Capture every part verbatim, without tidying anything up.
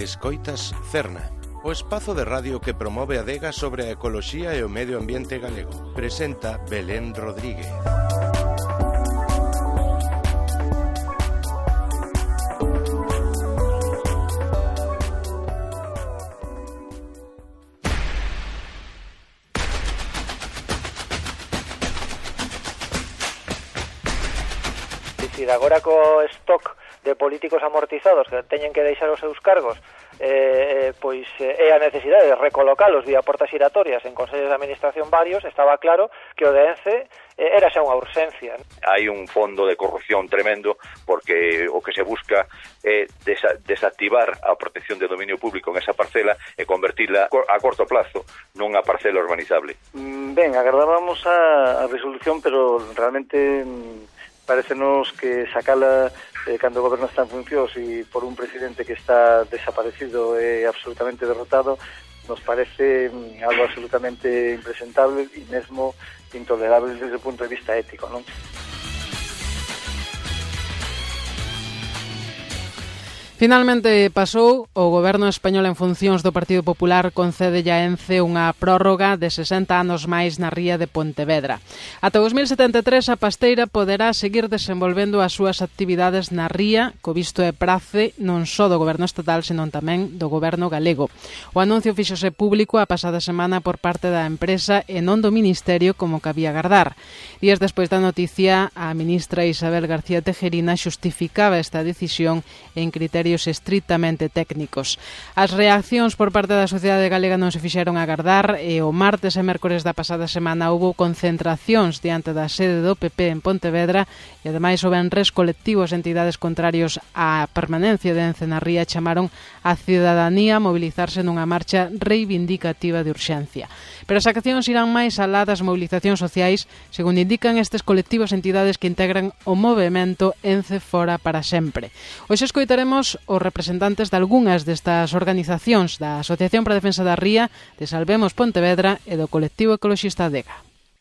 Escoitas Cerna, o espazo de radio que promove a adega sobre a ecoloxía e o medio ambiente galego. Presenta Belén Rodríguez. Dicir, agora co stock de políticos amortizados que teñen que deixar os seus cargos, eh, pois eh, é a necesidade de recolocalos vía portas giratorias en consellos de administración varios, estaba claro que o de ENCE eh, era xa unha urxencia. Hai un fondo de corrupción tremendo porque o que se busca é desa, desactivar a protección de dominio público en esa parcela e convertirla a corto plazo nunha parcela urbanizable. Ben, agardábamos a, a resolución, pero realmente parecenos que sacala eh, cando o goberno está en funcións e por un presidente que está desaparecido e absolutamente derrotado, nos parece mm, algo absolutamente impresentable e mesmo intolerable desde o punto de vista ético, non? Finalmente pasou, o goberno español en funcións do Partido Popular concede a ENCE unha prórroga de sesenta anos máis na ría de Pontevedra. Ata o dos mil setenta e tres a pasteira poderá seguir desenvolvendo as súas actividades na ría, co visto e prace non só do goberno estatal, senón tamén do goberno galego. O anuncio fíxose público a pasada semana por parte da empresa e non do Ministerio como cabía agardar. Días despois da noticia, a ministra Isabel García Tejerina xustificaba esta decisión en criterios estritamente técnicos. As reaccións por parte da sociedade galega non se fixeron agardar e o martes e mércores da pasada semana houbo concentracións diante da sede do P P en Pontevedra e ademais o venres colectivos e entidades contrarios á permanencia de ENCE na ría chamaron a cidadanía a mobilizarse nunha marcha reivindicativa de urxencia. Pero as accións irán máis alá das movilizacións sociais, segundo indican estes colectivos e entidades que integran o movemento ENCE Fora para Sempre. Hoxe escoitaremos os representantes de algunhas destas organizacións da Asociación para a Defensa da Ría, de Salvemos Pontevedra e do colectivo ecoloxista Adega.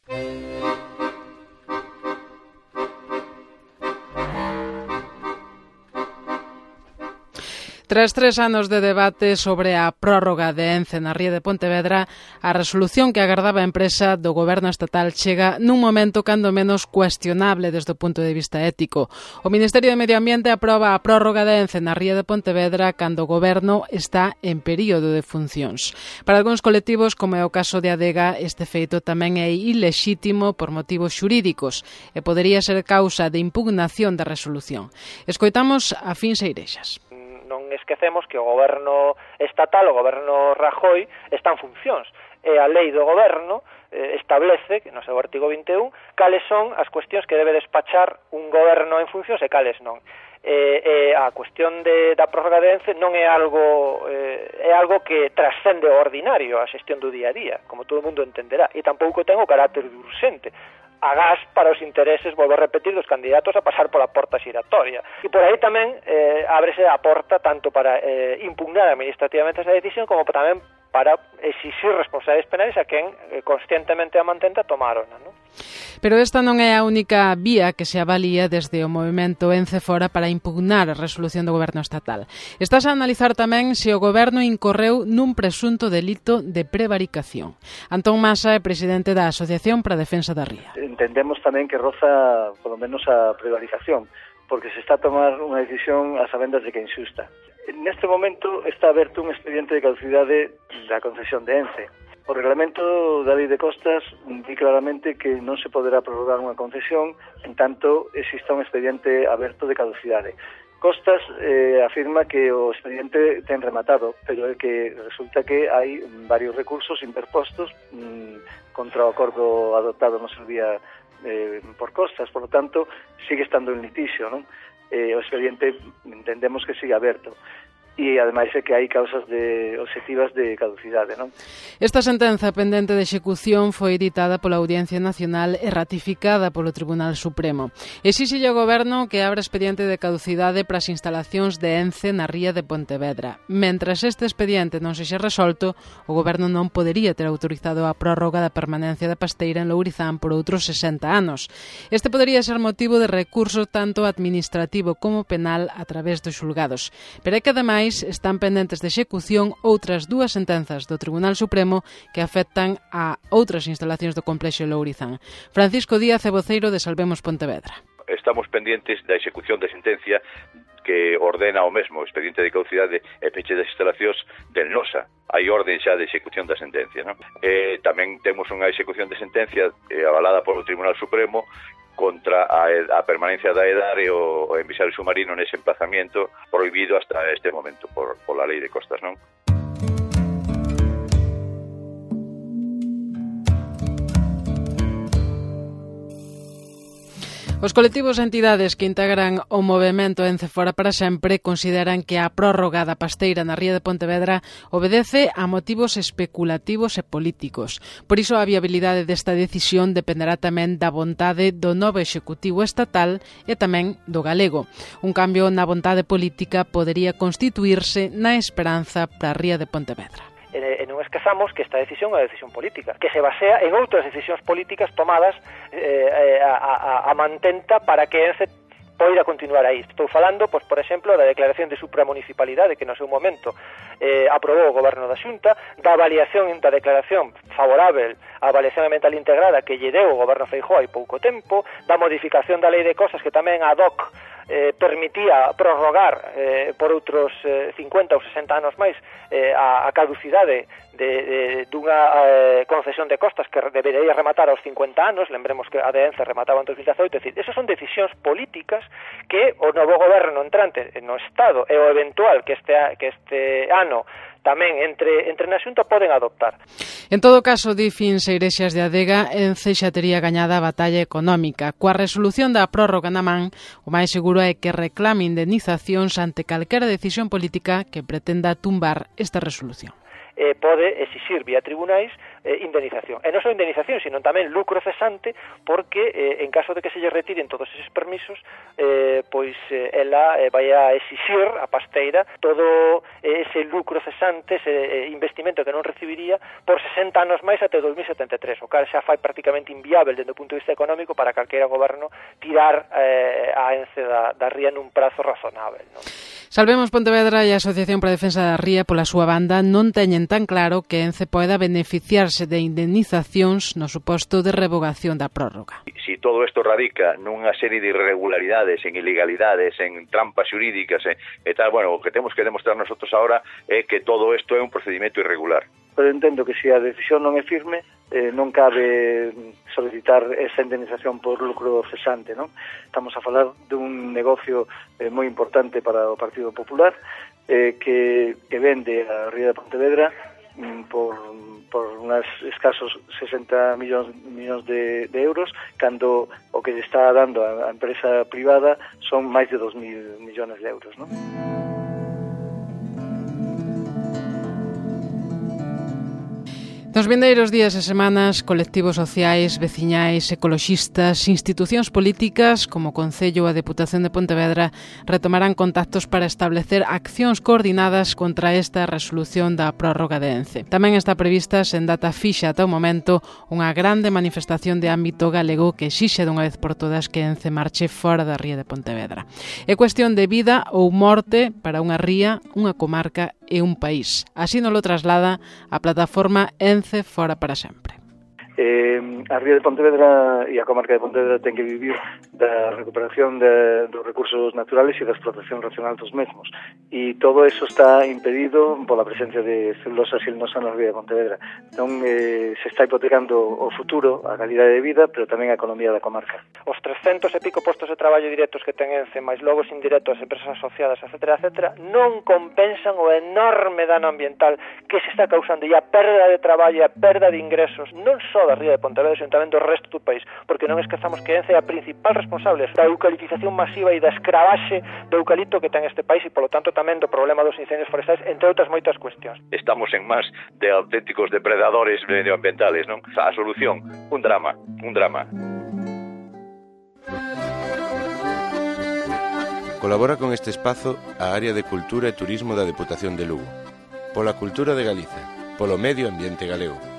Tras tres anos de debate sobre a prórroga de ENCE na ría de Pontevedra, a resolución que agardaba a empresa do goberno estatal chega nun momento cando menos cuestionable desde o punto de vista ético. O Ministerio de Medio Ambiente aproba a prórroga de ENCE na ría de Pontevedra cando o goberno está en período de funcións. Para algúns colectivos, como é o caso de Adega, este feito tamén é ilexítimo por motivos xurídicos e podería ser causa de impugnación da resolución. Escoitamos a Fins Eirexas. Non esquecemos que o goberno estatal, o goberno Rajoy, está en funcións. E a lei do goberno eh, establece, que no seu artigo vinte e un, cales son as cuestións que debe despachar un goberno en funcións e cales non. Eh, eh, a cuestión de, da prórroga de ENCE non é algo eh, é algo que trascende o ordinario, a xestión do día a día, como todo o mundo entenderá, e tampouco ten o carácter de urxente. Agás para os intereses, volvo a repetir, dos candidatos a pasar pola porta xiratoria. E por aí tamén eh, ábrese a porta tanto para eh, impugnar administrativamente esa decisión como tamén para exixir responsabilidades penais a quen eh, conscientemente a mantenta tomaron, non? Pero esta non é a única vía que se avalía desde o movemento ENCE Fora para impugnar a resolución do goberno estatal. Estás a analizar tamén se o goberno incorreu nun presunto delito de prevaricación. Antón Masa é presidente da Asociación para a Defensa da Ría. Entendemos tamén que roza, polo menos, a prevaricación, porque se está a tomar unha decisión a sabendas de que é injusta. Neste momento está aberto un expediente de caducidade da concesión de ENCE. O reglamento da Lei de Costas di claramente que non se poderá prorrogar unha concesión en tanto exista un expediente aberto de caducidade. Costas eh, afirma que o expediente ten rematado, pero é que resulta que hai varios recursos interpostos mmm, contra o acordo adoptado no seu día eh, por Costas, por lo tanto, sigue estando en litixio, non? Eh, o expediente entendemos que sigue aberto. E ademais é que hai causas de obxectivas de caducidade, non? Esta sentenza pendente de execución foi editada pola Audiencia Nacional e ratificada polo Tribunal Supremo. Exíxelle ao goberno que abra expediente de caducidade para as instalacións de ENCE na ría de Pontevedra. Mentres este expediente non sexa resolto, o goberno non podería ter autorizado a prórroga da permanencia da pasteira en Lourizán por outros sesenta anos. Este podería ser motivo de recurso tanto administrativo como penal a través dos xulgados. Pero é que ademais Ademais, están pendentes de execución outras dúas sentenzas do Tribunal Supremo que afectan a outras instalacións do complexo Lourizán. Francisco Díaz é voceiro de Salvemos Pontevedra. Estamos pendientes da execución de sentencia que ordena o mesmo expediente de caducidade e peche das instalacións del NOSA. Hai orden xa de execución da sentencia, non? Eh, tamén temos unha execución de sentencia eh, avalada polo Tribunal Supremo contra a, a permanencia da EDAR e o, o emisario submarino nese emplazamiento prohibido hasta este momento por, por la lei de costas, non? Os colectivos e entidades que integran o movemento Ence Fora para Sempre consideran que a prórroga da pasteira na ría de Pontevedra obedece a motivos especulativos e políticos. Por iso a viabilidade desta decisión dependerá tamén da vontade do novo executivo estatal e tamén do galego. Un cambio na vontade política podería constituirse na esperanza para a ría de Pontevedra. E non esquezamos que esta decisión é unha decisión política, que se basea en outras decisións políticas tomadas eh, a, a, a mantenta para que Ence poida continuar aí. Estou falando, pois, por exemplo, da declaración de supramunicipalidade que no seu momento eh, aprobou o Goberno da Xunta, da avaliación da declaración favorável á avaliación ambiental integrada que lle deu o Goberno Feijóo hai pouco tempo, da modificación da lei de cosas que tamén ad hoc eh, permitía prorrogar eh, por outros eh, cincuenta ou sesenta anos máis eh, a, a caducidade de, de, dunha eh, concesión de costas que debería rematar aos cincuenta anos. Lembremos que a de Ence remataba en dos mil dezaoito. É dicir, esas son decisións políticas que o novo goberno entrante no Estado e o eventual que este, que este ano tamén entre, entre na Xunta poden adoptar. En todo caso, di Fins Eirexas de Adega, Ence xa tería gañada a batalla económica. Coa resolución da prórroga na man, o máis seguro é que reclame indemnizacións ante calquera decisión política que pretenda tumbar esta resolución. Eh, pode exixir vía tribunais eh, indemnización. E non só indemnización, sino tamén lucro cesante, porque eh, en caso de que se lle retiren todos eses permisos, eh, pois eh, ela eh, vai a exixir a pasteira todo eh, ese lucro cesante, ese eh, investimento que non recibiría por sesenta anos máis até dos mil setenta e tres, o cal xa fai prácticamente inviável desde o punto de vista económico para calquera goberno tirar eh, a Ence da, da ría nun prazo razonável, non? Salvemos Pontevedra e a Asociación para a Defensa da Ría, pola súa banda, non teñen tan claro que Ence poida beneficiarse de indemnizacións no suposto de revogación da prórroga. Si todo isto radica nunha serie de irregularidades, en ilegalidades, en trampas xurídicas e, e tal, bueno, o que temos que demostrar nosotros ahora é que todo isto é un procedimento irregular. Pero entendo que se a decisión non é firme, eh, non cabe solicitar esa indemnización por lucro cesante, non? Estamos a falar dun negocio eh, moi importante para o Partido Popular eh, que, que vende a ría de Pontevedra mm, por, por unos escasos sesenta millóns, millóns de, de euros, cando o que lle está dando a, a empresa privada son máis de dos mil millóns de euros, non? Nos vindeiros días e semanas, colectivos sociais, veciñais, ecoloxistas, institucións políticas como o Concello e a Deputación de Pontevedra retomarán contactos para establecer accións coordinadas contra esta resolución da prórroga de Ence. Tamén está prevista, sen data fixa ata o momento, unha grande manifestación de ámbito galego que exixe dunha vez por todas que Ence marche fora da ría de Pontevedra. É cuestión de vida ou morte para unha ría, unha comarca e un país. Así nos lo traslada a plataforma Ence Fora para Sempre. Eh, a ría de Pontevedra e a comarca de Pontevedra ten que vivir da recuperación de, dos recursos naturales e da explotación racional dos mesmos, e todo eso está impedido pola presencia de celulosa silnosa na ría de Pontevedra. Entón, eh, se está hipotecando o futuro, a calidade de vida, pero tamén a economía da comarca. Os trescentos e pico postos de traballo directos que ten Ence, máis logo indirectos as empresas asociadas, etcétera, etcétera, non compensan o enorme dano ambiental que se está causando, e a perda de traballo e a perda de ingresos, non só da ría de Pontevedra, sino tamén do resto do país, porque non esquezamos que Ence é a principal responsable da eucaliptización masiva e da escravaxe do eucalipto que ten este país, e polo tanto tamén do problema dos incendios forestais, entre outras moitas cuestións. Estamos en más de auténticos depredadores medioambientales, non? A solución, un drama, un drama. Colabora con este espazo a Área de Cultura e Turismo da Deputación de Lugo, pola cultura de Galicia, polo medio ambiente galego.